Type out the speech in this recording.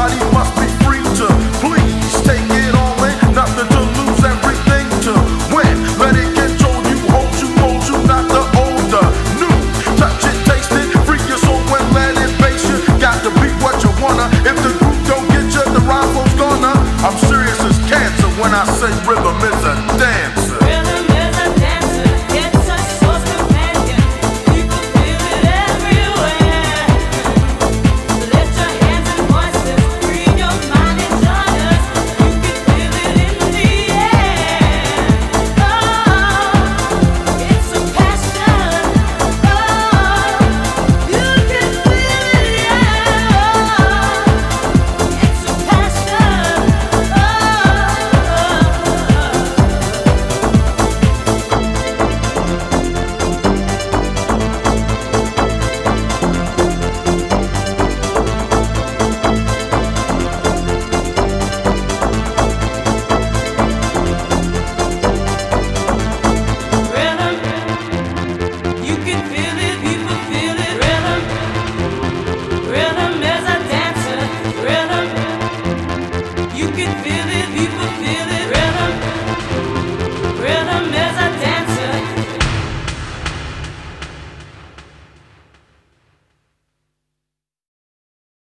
Everybody must be free to please take it all in, nothing to lose, everything to win. Let it control you, mold you, not the older. New, touch it, taste it, free your soul and let it base you. Got to be what you wanna. If the group don't get you, the rival's gonna. I'm serious as cancer when I say rhythm is a dancer. You can feel it, people feel it.